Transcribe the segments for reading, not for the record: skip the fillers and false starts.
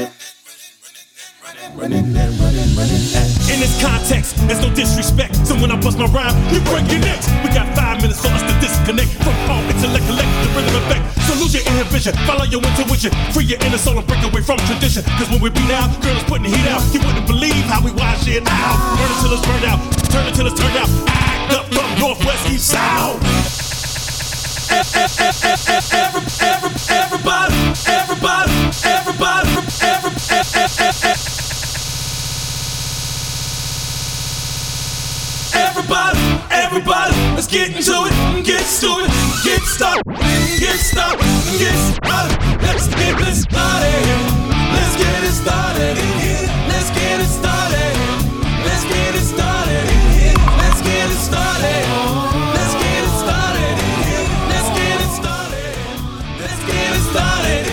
In this context, there's no disrespect. So when I bust my rhyme, you break your necks. We got 5 minutes for us to disconnect from all intellect, collect the rhythm effect. So lose your inhibition, follow your intuition, free your inner soul and break away from tradition. Cause when we beat out, girls putting the heat out. You wouldn't believe how we wild shit out. Burn it till it's burned out, turn it till it's turned out. Act up from northwest, east, south. Everybody, everybody, everybody, everybody, let's get into it, get stupid, get started, get started, get started. Let's get this started. Let's get it started. Let's get it started. Let's get it started. Let's get it started. Let's get it started. Let's get it started. Let's get it started.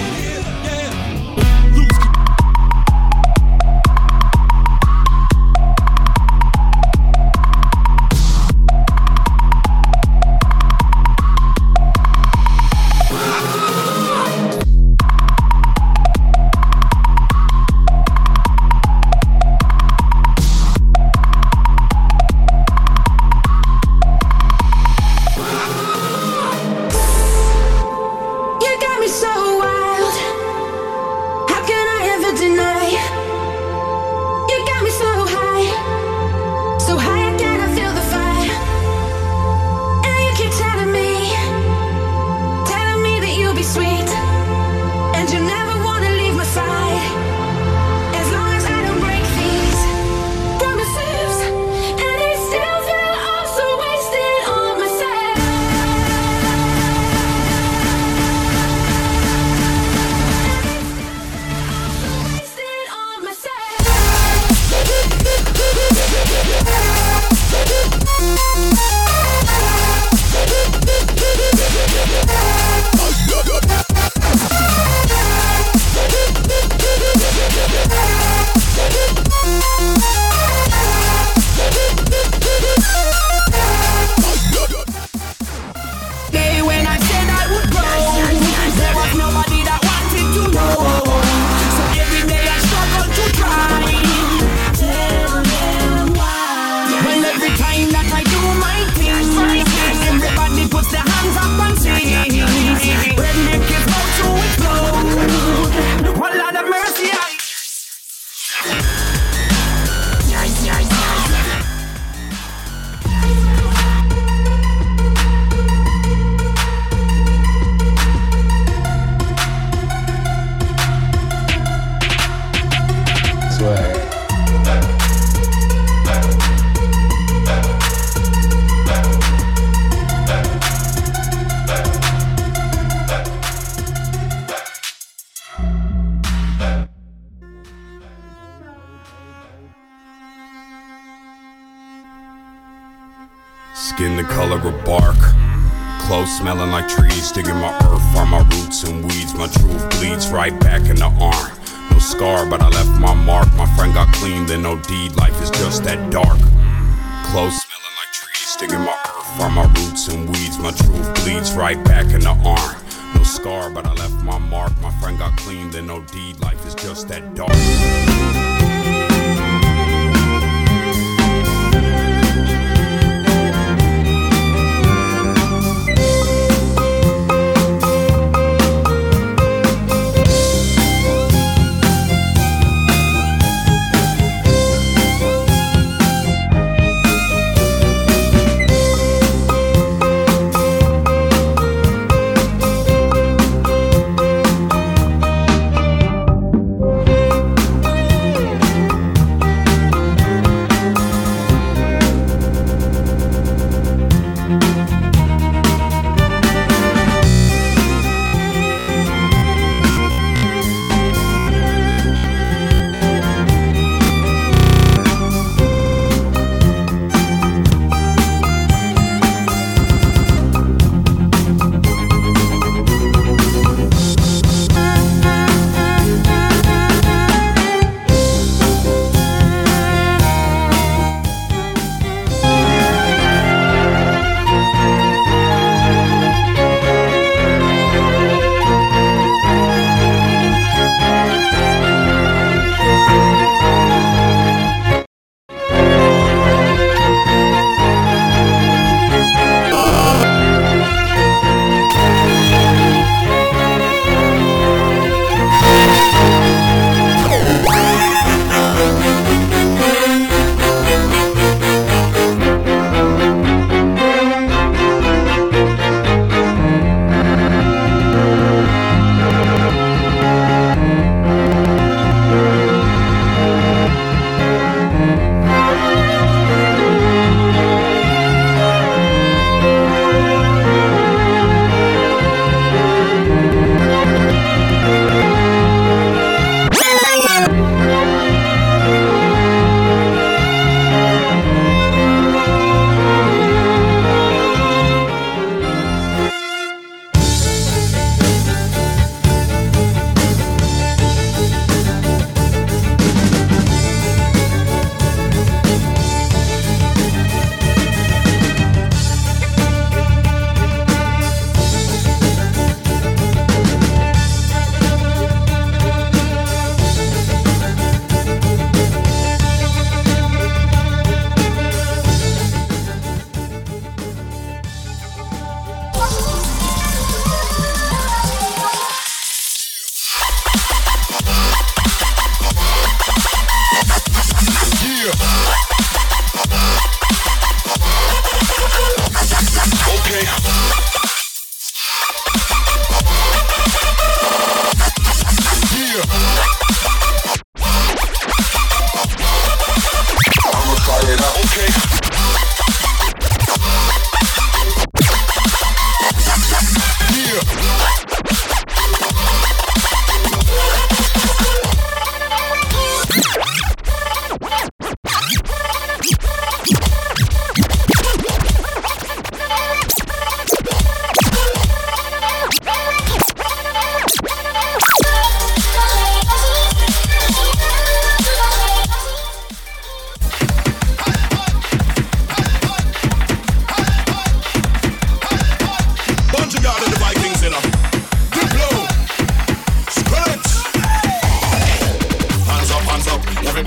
Skin the color of bark, clothes smelling like trees, digging my earth, find my roots and weeds. My truth bleeds right back in the arm. No scar, but I left my mark. My friend got clean, then no deed. Life is just that dark. Clothes smelling like trees, digging my earth, find my roots and weeds. My truth bleeds right back in the arm. No scar, but I left my mark. My friend got clean, then no deed. Life is just that dark.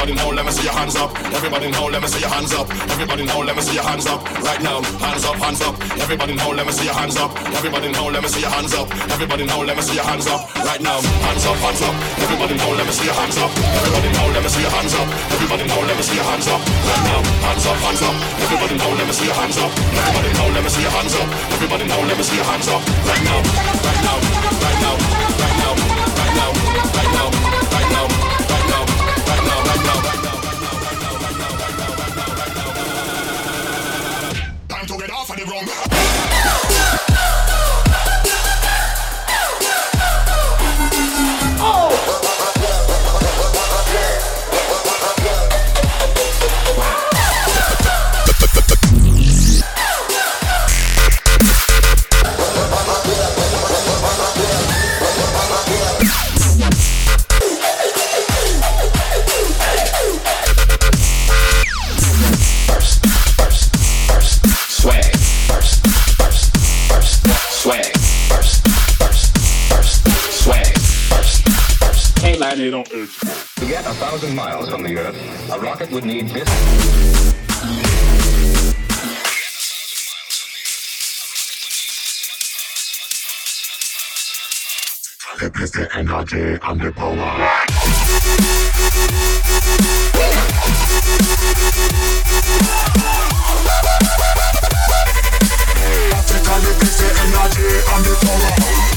Everybody know, let me see your hands up. Everybody know, let me see your hands up. Everybody know, let me see your hands up. Right now, hands up, hands up. Everybody know, let me see your hands up. Everybody know, let me see your hands up. Everybody know, let me see your hands up. Right now, hands up, hands up. Everybody know, let me see your hands up. Everybody know, let me see your hands up. Everybody know, let me see your hands up. Right now, hands up, hands up. Everybody know, let me see your hands up. Everybody know, let me see your hands up. Everybody know, let me see your hands up. Right now, right now, right now, right now, right now, right now, right now, right now, right now, right now, right now. Time to get off of the wrong. They don't urge. To get 1,000 miles from the Earth, a rocket would need this. The energy and the power. Practically it's the energy and the power.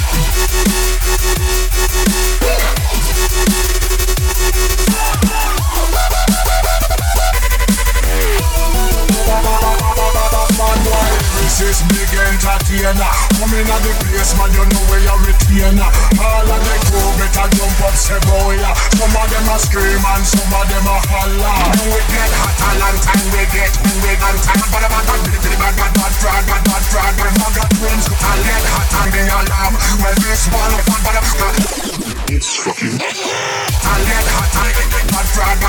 This is big entertainer. Coming at the place, man, you know where you're retainer. All of the crew better jump up, say boy. Some of them a scream and some of them a holler. When we get hot a long time, we get hungry and time. Bad, fraud, bad, man got twins. I get hot and the alarm. Well, this one of bad, it's fucking I get hot and bad, fraud,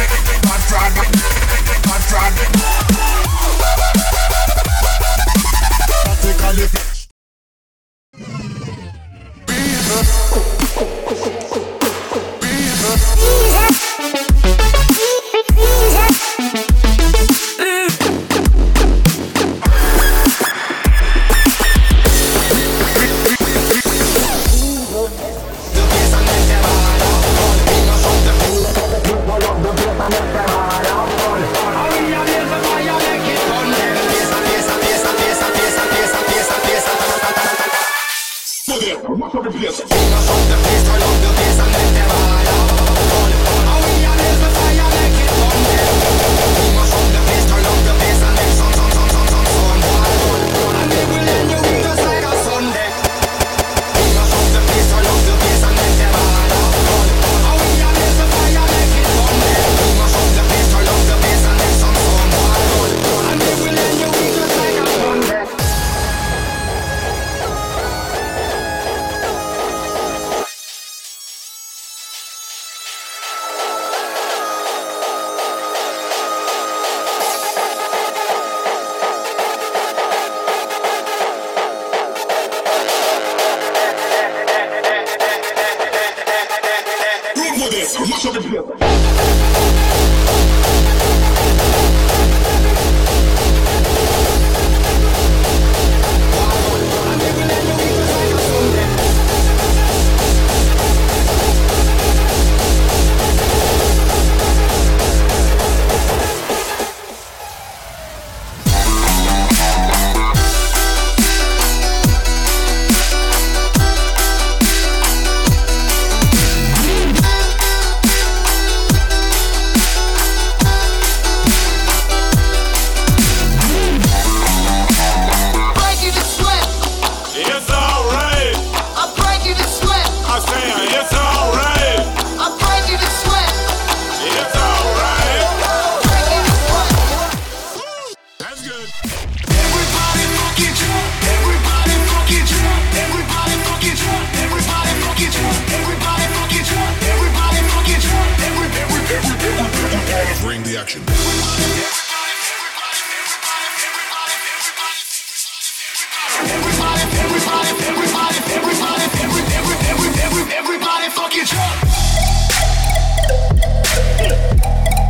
practically Everybody fucking jump.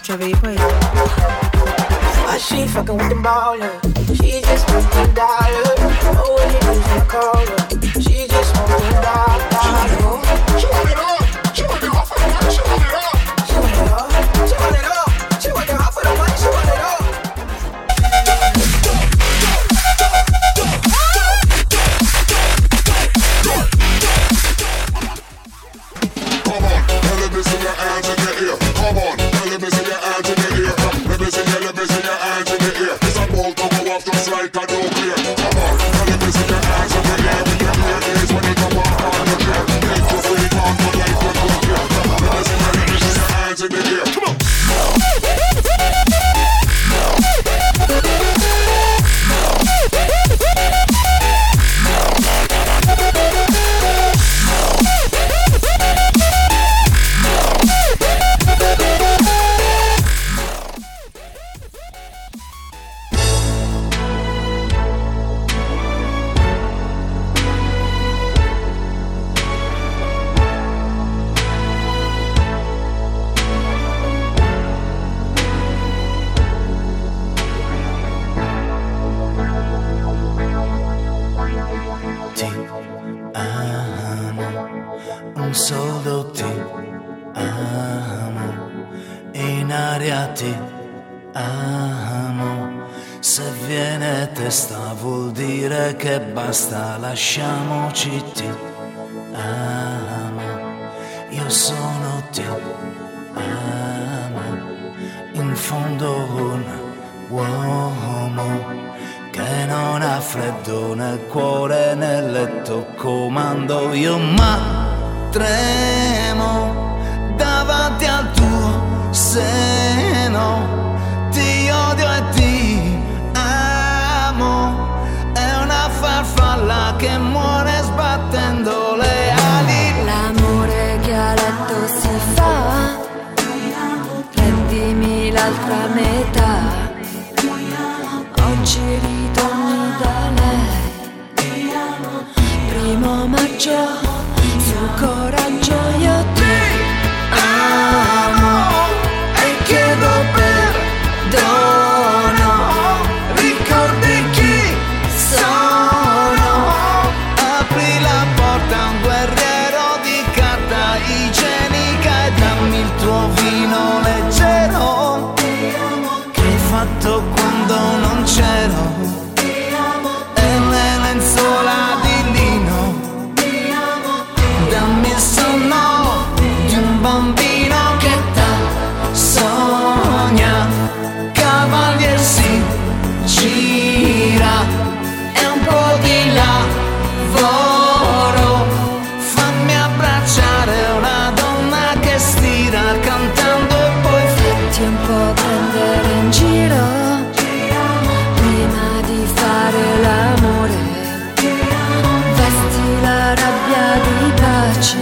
c'avevi paura. Why she fucking with them ballers? She just wants them dollars. Oh, when you lose my caller, she just wants them dollars. She want it all. She want it all for the money. She want it all. She want it all. She want it all. She want it all for the money. She want it all. Come on, let me see your hands in the air. Come on, let me see your hands in the air. Let me see your hands in the air. It's about to go off just like a nuclear. Come on, let me see your hands in the air. With your ear is when you come on the chair. Make you free on for life with good care. Let me see your hands in the air. Come on. Un solo ti amo, in aria ti amo. Se viene testa vuol dire che basta, lasciamoci ti amo. Io sono ti amo, in fondo un uomo che non ha freddo nel cuore, nel letto comando io, ma tremo davanti al tuo seno, ti odio e ti amo, è una farfalla che muore sbattendo le ali. L'amore che a letto si fa, prendimi l'altra metà, oggi ritorni da lei, 1 maggio. Coraggio, io ti amo e chiedo perdono. Ricordi chi sono? Apri la porta a un guerriero di carta igienica e dammi il tuo vino leggero che hai fatto quando non c'ero, e le lenzuola di lino. Dammi il sonno di un bambino che sogna, cavalier si gira, è un po' di lavoro, fammi abbracciare una donna che stira cantando e poi fatti un po' prendere in giro prima di fare l'amore. Vesti la rabbia di pace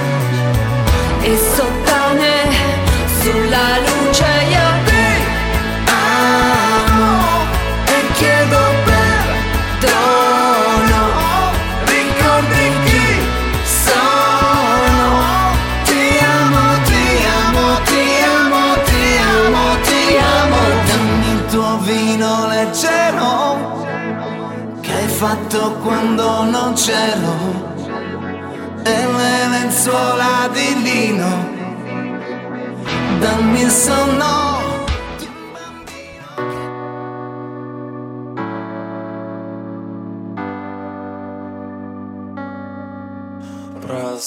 e sottane sulla luce, io ti amo e chiedo perdono. Ricordi chi sono? Ti amo, ti amo, ti amo, ti amo, ti amo. Dammi il tuo vino leggero che hai fatto quando non c'ero, e le lenzuola di lino. Dammi il sonno di un bambino.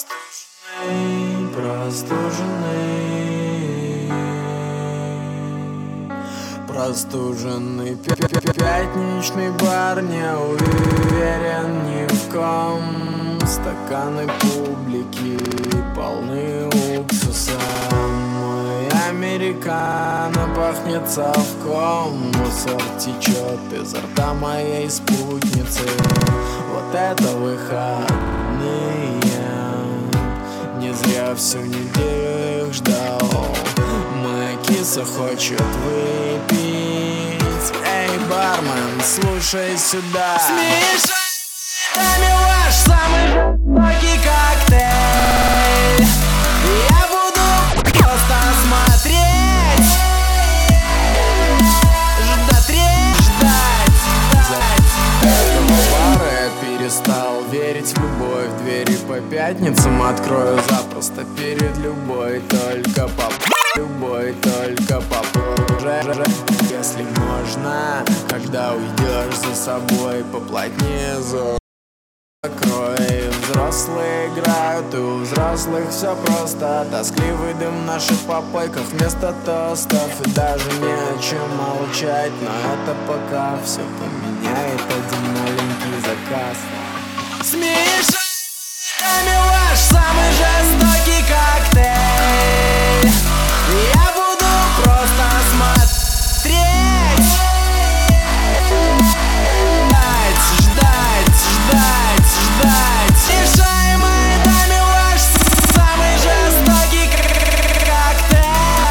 Простуженный пятничный бар, не уверен ни в ком. Стаканы публики полны уксуса. Мой американо пахнет совком. Мусор течет изо рта моей спутницы. Вот это выходные. Не зря всю неделю их ждал. Моя киса хочет выпить. Эй, бармен, слушай сюда. Смешай нами ваш самый жестокий коктейль. Я буду просто смотреть, пятницам открою запросто перед любой, только любой, только если можно, когда уйдешь за собой, поплотнее закрой. Взрослые играют, и у взрослых все просто. Тоскливый дым в наших попойках вместо тостов. И даже не о чем молчать, но это пока все поменяет один маленький заказ. Смешай ваш самый жестокий коктейль. Я буду просто смотреть, ждать. Смешай моей даме ваш самый жестокий коктейль.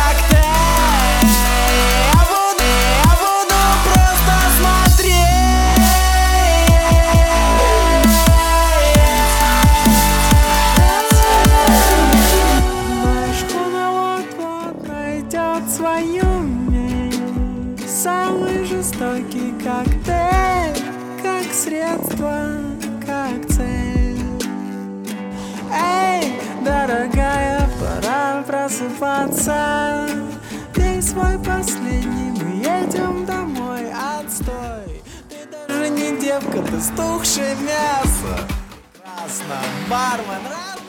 Я буду просто смотреть. Свою самый жестокий коктейль, как средство, как цель. Эй, дорогая, пора просыпаться. Пей свой последний, мы едем домой. Отстой, ты даже не девка, ты стухшее мясо. Красно, бармен,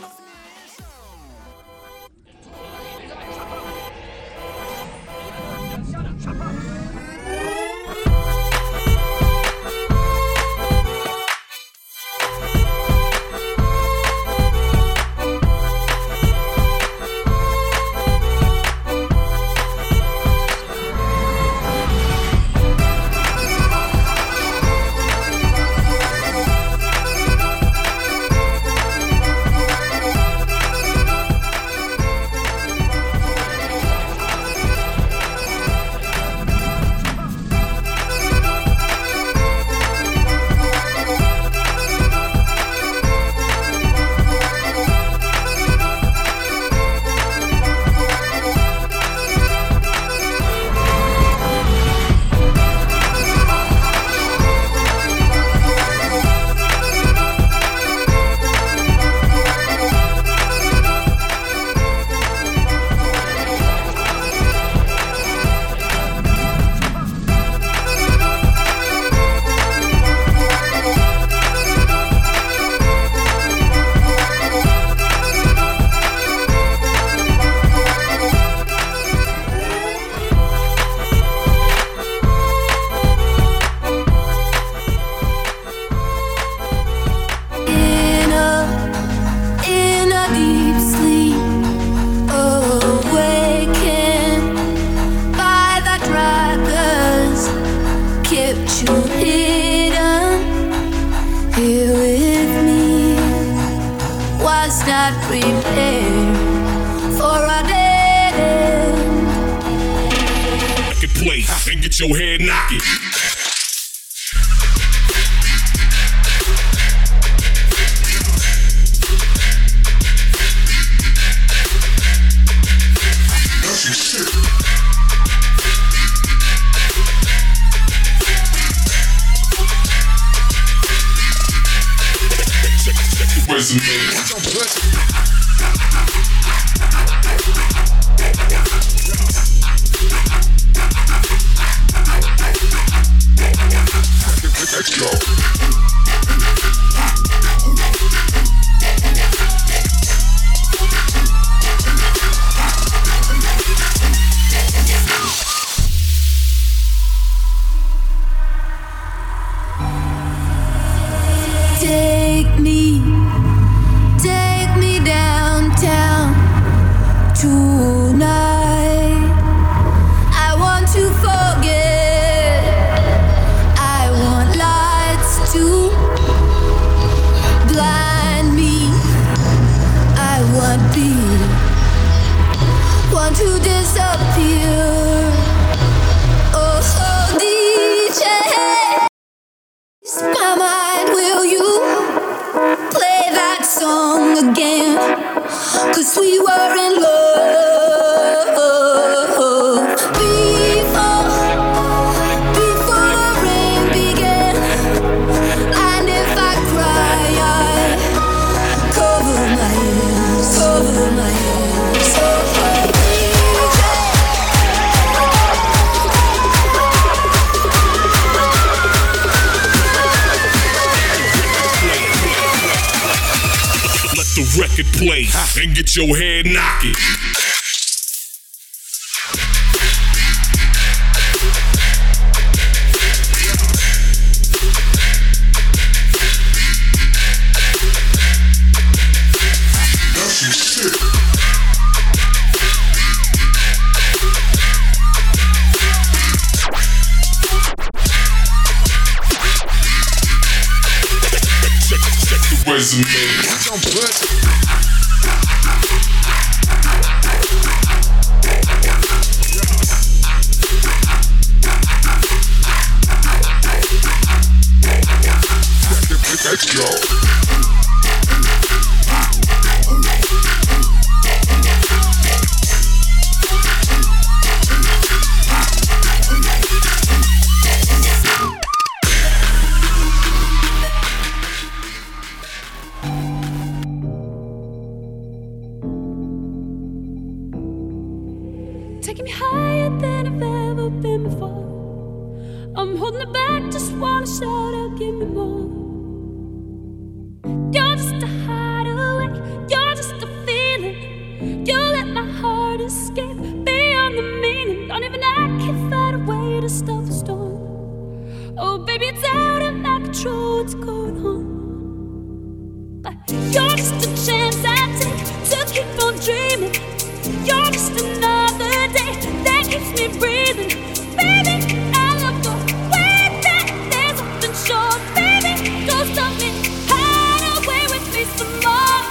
not prepared for a dead end. Get play and get your head knocking. Let's go. Take me down. play and get your head knocking. Resume. Let's go. Taking me higher than I've ever been before. I'm holding it back, just wanna shout out, give me more. You're just a hideaway, you're just a feeling. You let my heart escape beyond the meaning. Don't even I can find a way to stop the storm. Oh baby, it's out of my control, what's going on? But you're just a chance I take to keep on dreaming. You're just another day that keeps me breathing. Baby, I love the way that there's nothing short. Baby, don't stop me, hide away with me some more.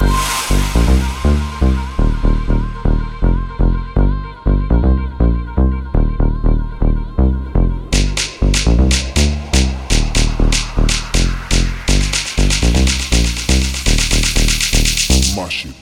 Mush it.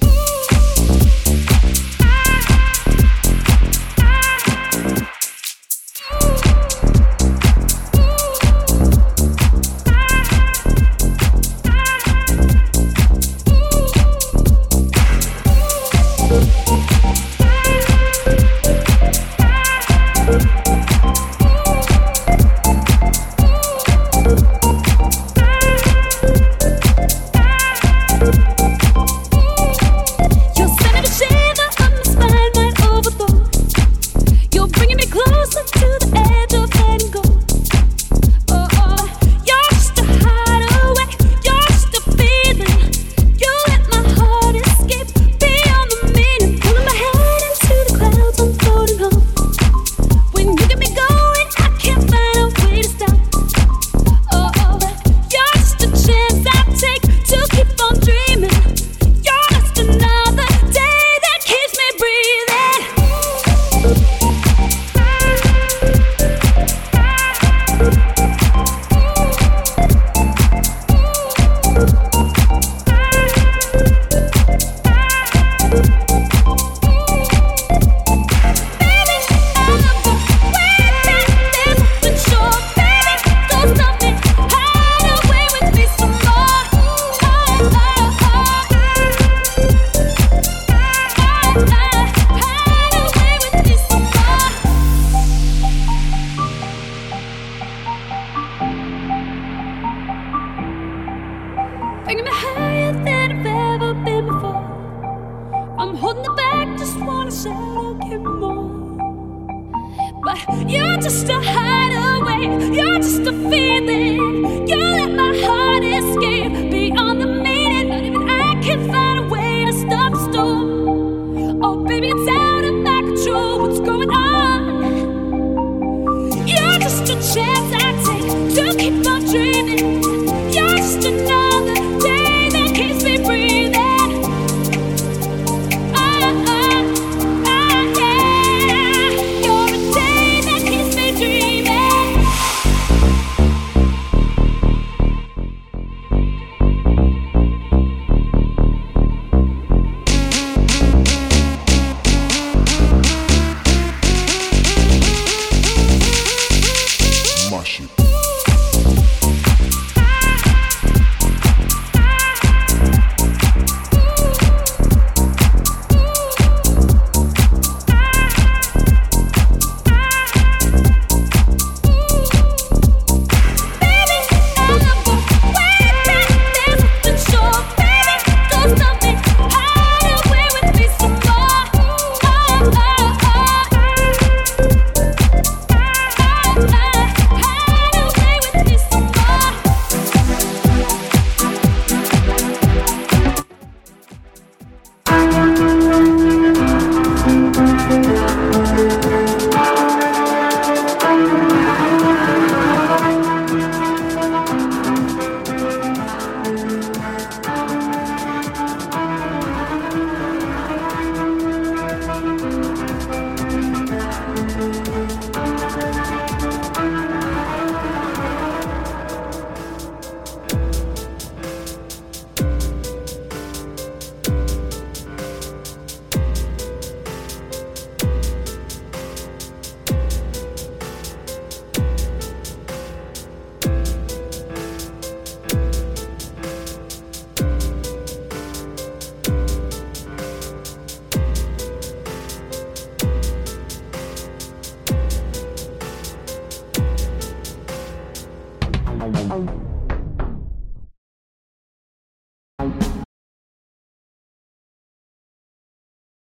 Bringing me higher than I've ever been before. I'm holding it back, just wanna shout out, give me more. But you're just a hideaway, you're just a feeling. You let my